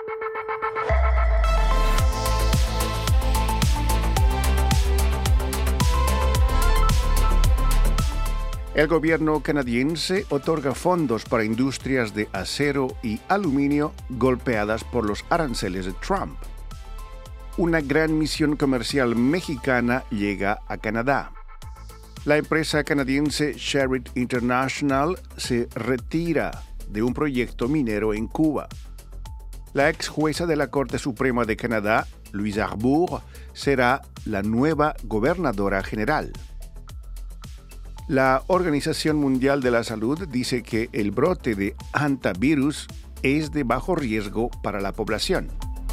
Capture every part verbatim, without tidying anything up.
El gobierno canadiense otorga fondos para industrias de acero y aluminio golpeadas por los aranceles de Trump. Una gran misión comercial mexicana llega a Canadá. La empresa canadiense Sherritt International se retira de un proyecto minero en Cuba. La ex jueza de la Corte Suprema de Canadá, Louise Arbour, será la nueva gobernadora general. La Organización Mundial de la Salud dice que el brote de hantavirus es de bajo riesgo para la población.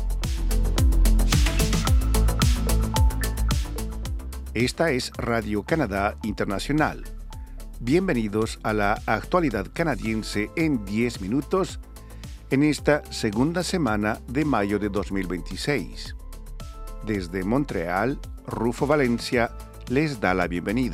Esta es Radio Canadá Internacional. Bienvenidos a la actualidad canadiense en diez minutos en esta segunda semana de mayo de dos mil veintiséis. Desde Montreal, Rufo Valencia les da la bienvenida.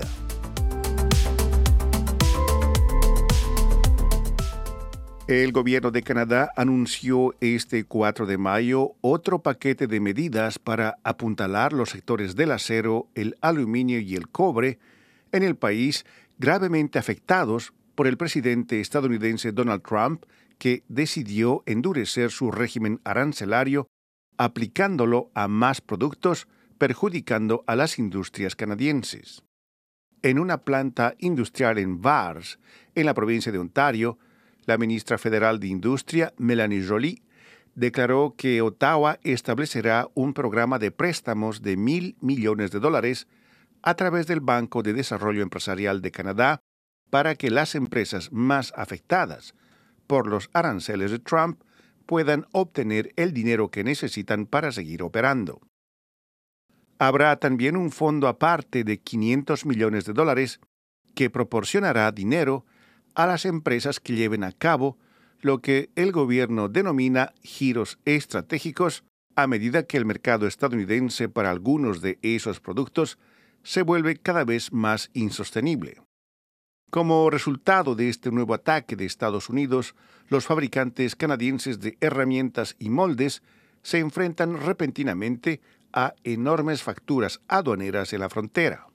El gobierno de Canadá anunció este cuatro de mayo otro paquete de medidas para apuntalar los sectores del acero, el aluminio y el cobre en el país gravemente afectados por el presidente estadounidense Donald Trump, que decidió endurecer su régimen arancelario aplicándolo a más productos, perjudicando a las industrias canadienses. En una planta industrial en Vars, en la provincia de Ontario, la ministra federal de Industria, Mélanie Joly, declaró que Ottawa establecerá un programa de préstamos de mil millones de dólares a través del Banco de Desarrollo Empresarial de Canadá para que las empresas más afectadas por los aranceles de Trump puedan obtener el dinero que necesitan para seguir operando. Habrá también un fondo aparte de quinientos millones de dólares que proporcionará dinero a las empresas que lleven a cabo lo que el gobierno denomina giros estratégicos a medida que el mercado estadounidense para algunos de esos productos se vuelve cada vez más insostenible. Como resultado de este nuevo ataque de Estados Unidos, los fabricantes canadienses de herramientas y moldes se enfrentan repentinamente a enormes facturas aduaneras en la frontera.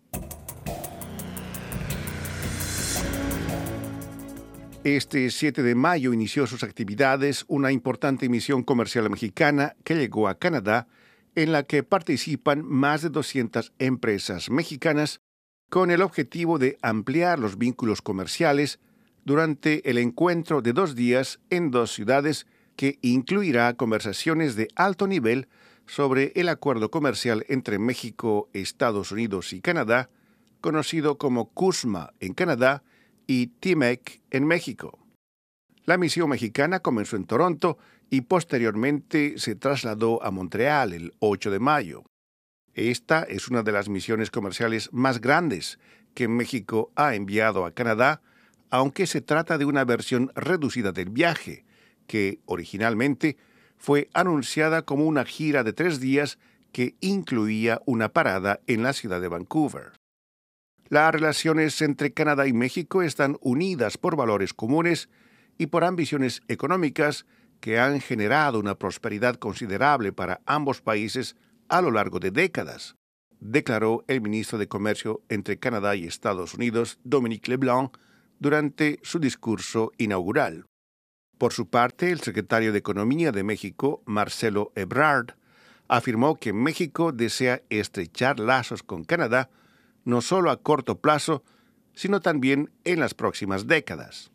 Este siete de mayo inició sus actividades una importante misión comercial mexicana que llegó a Canadá, en la que participan más de doscientas empresas mexicanas con el objetivo de ampliar los vínculos comerciales durante el encuentro de dos días en dos ciudades que incluirá conversaciones de alto nivel sobre el acuerdo comercial entre México, Estados Unidos y Canadá, conocido como CUSMA en Canadá y T M E C en México. La misión mexicana comenzó en Toronto y posteriormente se trasladó a Montreal el ocho de mayo. Esta es una de las misiones comerciales más grandes que México ha enviado a Canadá, aunque se trata de una versión reducida del viaje, que originalmente fue anunciada como una gira de tres días que incluía una parada en la ciudad de Vancouver. Las relaciones entre Canadá y México están unidas por valores comunes y por ambiciones económicas que han generado una prosperidad considerable para ambos países a lo largo de décadas, declaró el ministro de Comercio entre Canadá y Estados Unidos, Dominic LeBlanc, durante su discurso inaugural. Por su parte, el secretario de Economía de México, Marcelo Ebrard, afirmó que México desea estrechar lazos con Canadá no solo a corto plazo, sino también en las próximas décadas.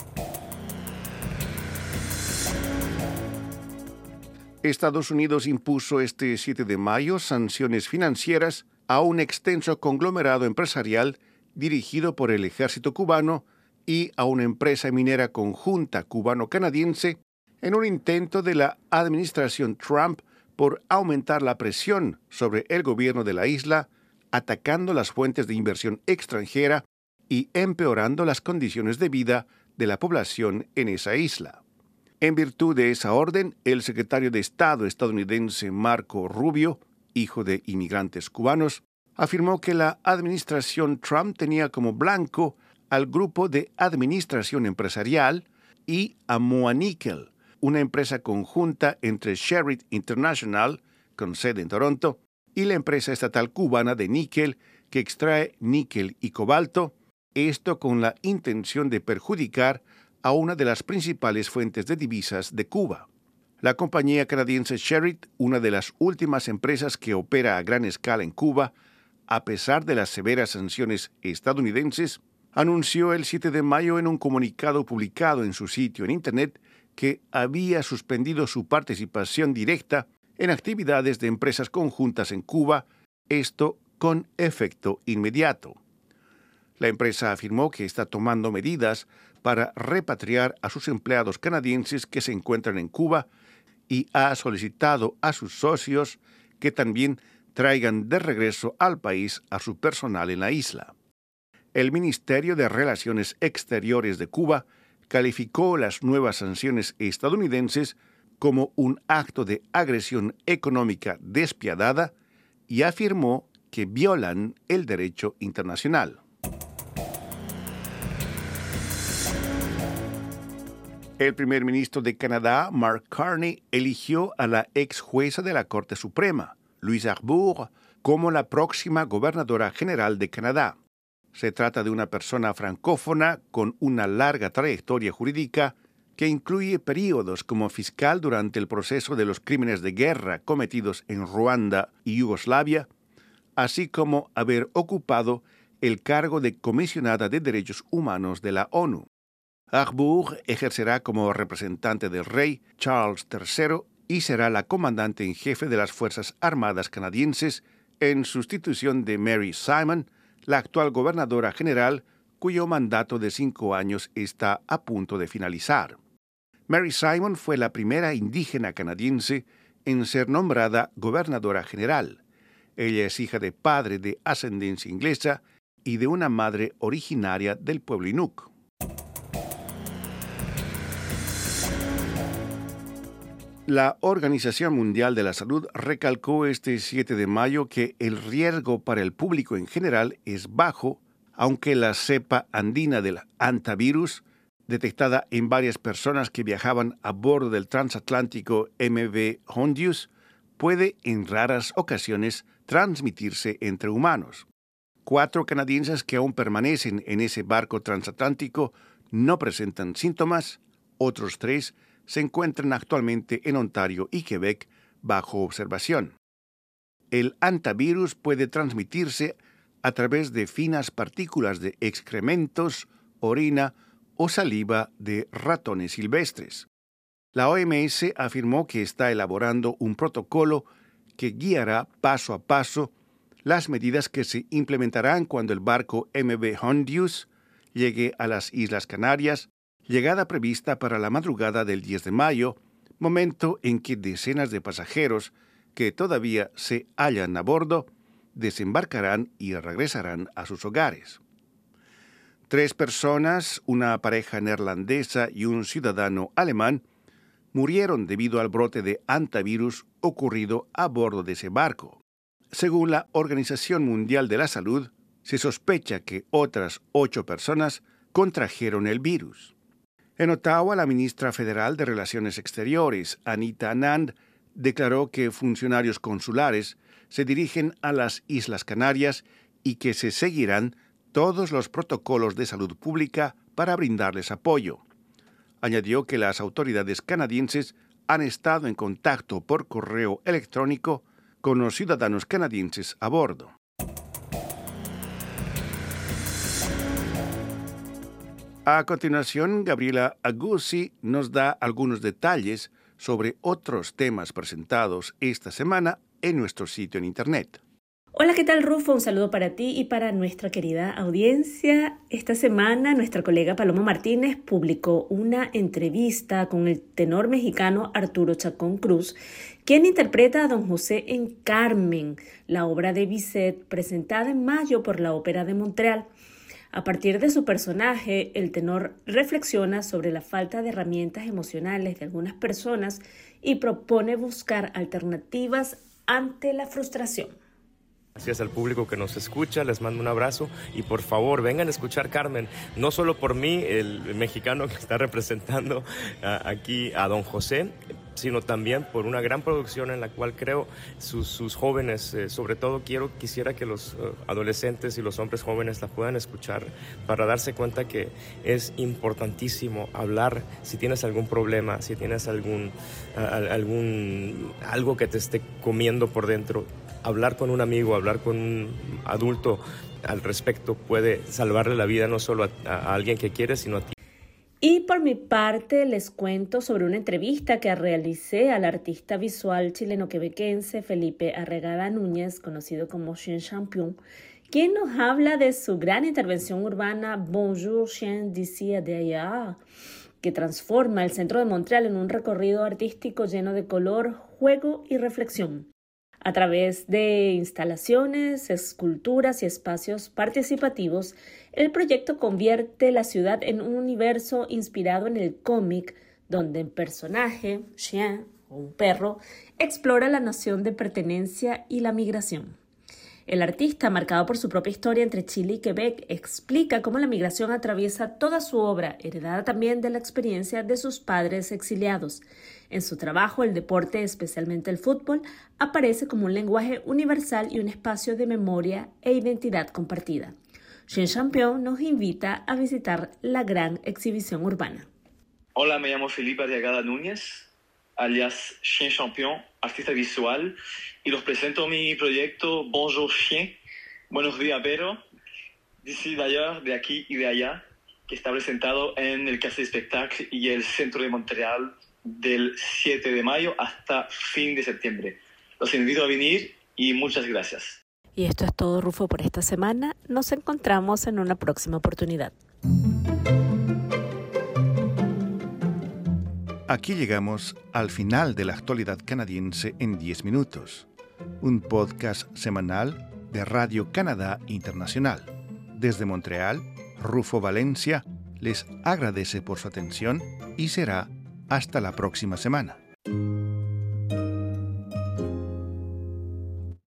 Estados Unidos impuso este siete de mayo sanciones financieras a un extenso conglomerado empresarial dirigido por el ejército cubano y a una empresa minera conjunta cubano-canadiense en un intento de la administración Trump por aumentar la presión sobre el gobierno de la isla, atacando las fuentes de inversión extranjera y empeorando las condiciones de vida de la población en esa isla. En virtud de esa orden, el secretario de Estado estadounidense Marco Rubio, hijo de inmigrantes cubanos, afirmó que la administración Trump tenía como blanco al Grupo de Administración Empresarial y a Moa Nickel, una empresa conjunta entre Sherritt International, con sede en Toronto, y la empresa estatal cubana de níquel, que extrae níquel y cobalto, esto con la intención de perjudicar a una de las principales fuentes de divisas de Cuba. La compañía canadiense Sherritt, una de las últimas empresas que opera a gran escala en Cuba, a pesar de las severas sanciones estadounidenses, anunció el siete de mayo en un comunicado publicado en su sitio en Internet que había suspendido su participación directa en actividades de empresas conjuntas en Cuba, esto con efecto inmediato. La empresa afirmó que está tomando medidas para repatriar a sus empleados canadienses que se encuentran en Cuba y ha solicitado a sus socios que también traigan de regreso al país a su personal en la isla. El Ministerio de Relaciones Exteriores de Cuba calificó las nuevas sanciones estadounidenses como un acto de agresión económica despiadada y afirmó que violan el derecho internacional. El primer ministro de Canadá, Mark Carney, eligió a la ex jueza de la Corte Suprema, Louise Arbour, como la próxima gobernadora general de Canadá. Se trata de una persona francófona con una larga trayectoria jurídica que incluye períodos como fiscal durante el proceso de los crímenes de guerra cometidos en Ruanda y Yugoslavia, así como haber ocupado el cargo de comisionada de derechos humanos de la ONU. Arbour ejercerá como representante del rey Charles tercero y será la comandante en jefe de las Fuerzas Armadas canadienses en sustitución de Mary Simon, la actual gobernadora general, cuyo mandato de cinco años está a punto de finalizar. Mary Simon fue la primera indígena canadiense en ser nombrada gobernadora general. Ella es hija de padre de ascendencia inglesa y de una madre originaria del pueblo Inuk. La Organización Mundial de la Salud recalcó este siete de mayo que el riesgo para el público en general es bajo, aunque la cepa andina del hantavirus, detectada en varias personas que viajaban a bordo del transatlántico M V Hondius, puede en raras ocasiones transmitirse entre humanos. Cuatro canadienses que aún permanecen en ese barco transatlántico no presentan síntomas, otros tres se encuentran actualmente en Ontario y Quebec bajo observación. El hantavirus puede transmitirse a través de finas partículas de excrementos, orina o saliva de ratones silvestres. La O M S afirmó que está elaborando un protocolo que guiará paso a paso las medidas que se implementarán cuando el barco M V Hondius llegue a las Islas Canarias, llegada prevista para la madrugada del diez de mayo, momento en que decenas de pasajeros que todavía se hallan a bordo desembarcarán y regresarán a sus hogares. Tres personas, una pareja neerlandesa y un ciudadano alemán, murieron debido al brote de hantavirus ocurrido a bordo de ese barco. Según la Organización Mundial de la Salud, se sospecha que otras ocho personas contrajeron el virus. En Ottawa, la ministra federal de Relaciones Exteriores, Anita Anand, declaró que funcionarios consulares se dirigen a las Islas Canarias y que se seguirán todos los protocolos de salud pública para brindarles apoyo. Añadió que las autoridades canadienses han estado en contacto por correo electrónico con los ciudadanos canadienses a bordo. A continuación, Gabriela Aguzzi nos da algunos detalles sobre otros temas presentados esta semana en nuestro sitio en Internet. Hola, ¿qué tal, Rufo? Un saludo para ti y para nuestra querida audiencia. Esta semana, nuestra colega Paloma Martínez publicó una entrevista con el tenor mexicano Arturo Chacón Cruz, quien interpreta a Don José en Carmen, la obra de Bizet, presentada en mayo por la Ópera de Montreal. A partir de su personaje, el tenor reflexiona sobre la falta de herramientas emocionales de algunas personas y propone buscar alternativas ante la frustración. Gracias al público que nos escucha, les mando un abrazo y por favor vengan a escuchar Carmen, no solo por mí, el mexicano que está representando uh, aquí a don José, sino también por una gran producción en la cual creo sus, sus jóvenes, eh, sobre todo quiero, quisiera que los uh, adolescentes y los hombres jóvenes la puedan escuchar para darse cuenta que es importantísimo hablar si tienes algún problema, si tienes algún, uh, algún algo que te esté comiendo por dentro. Hablar con un amigo, hablar con un adulto al respecto puede salvarle la vida no solo a, a alguien que quieres, sino a ti. Y por mi parte les cuento sobre una entrevista que realicé al artista visual chileno-quebequense Felipe Arregada Núñez, conocido como Chien Champion, quien nos habla de su gran intervención urbana Bonjour Chien d'ici et d'ailleurs, que transforma el centro de Montreal en un recorrido artístico lleno de color, juego y reflexión. A través de instalaciones, esculturas y espacios participativos, el proyecto convierte la ciudad en un universo inspirado en el cómic, donde el personaje, chien o un perro, explora la noción de pertenencia y la migración. El artista, marcado por su propia historia entre Chile y Quebec, explica cómo la migración atraviesa toda su obra, heredada también de la experiencia de sus padres exiliados. En su trabajo, el deporte, especialmente el fútbol, aparece como un lenguaje universal y un espacio de memoria e identidad compartida. Chien Champion nos invita a visitar la gran exhibición urbana. Hola, me llamo Felipe Arregada Núñez, alias Chien Champion, artista visual, y los presento mi proyecto Bonjour Chien, buenos días perro, d'ici d'ailleurs, de aquí y de allá, que está presentado en el Café Spectacle y el Centro de Montreal del siete de mayo hasta fin de septiembre. Los invito a venir y muchas gracias. Y esto es todo, Rufo, por esta semana. Nos encontramos en una próxima oportunidad. Aquí llegamos al final de la actualidad canadiense en diez minutos, un podcast semanal de Radio Canadá Internacional. Desde Montreal, Rufo Valencia les agradece por su atención y será hasta la próxima semana.